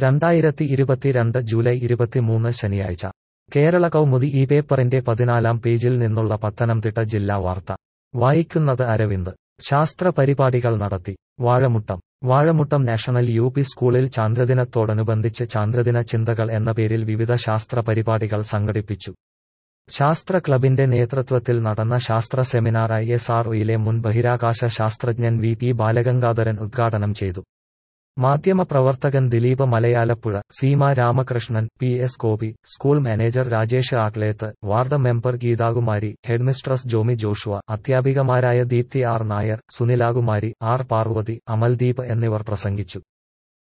2022 July 23 ശനിയാഴ്ച കേരള കൗമുദി ഈ പേപ്പറിന്റെ 14-ാം പേജിൽ നിന്നുള്ള പത്തനംതിട്ട ജില്ലാ വാർത്ത വായിക്കുന്നത് അരവിന്ദ്. ശാസ്ത്ര പരിപാടികൾ നടത്തി. വാഴമുട്ടം നാഷണൽ യുപി സ്കൂളിൽ ചാന്ദ്രദിനത്തോടനുബന്ധിച്ച് ചാന്ദ്രദിന ചിന്തകൾ എന്ന പേരിൽ വിവിധ ശാസ്ത്ര പരിപാടികൾ സംഘടിപ്പിച്ചു. ശാസ്ത്ര ക്ലബിന്റെ നേതൃത്വത്തിൽ നടന്ന ശാസ്ത്ര സെമിനാർ ISROയിലെ മുൻ ബഹിരാകാശ ശാസ്ത്രജ്ഞൻ VP ബാലഗംഗാധരൻ ഉദ്ഘാടനം ചെയ്തു. മാധ്യമപ്രവർത്തകൻ Dileep Malayalapuzha, Seema Ramakrishnan, PS Gopi, school manager Rajesh Akleth, ward member Geethakumari, headmistress Jomy Joshua, അധ്യാപികമാരായ ദീപ്തി R നായർ, സുനിലാകുമാരി, R പാർവതി, അമൽദീപ് എന്നിവർ പ്രസംഗിച്ചു.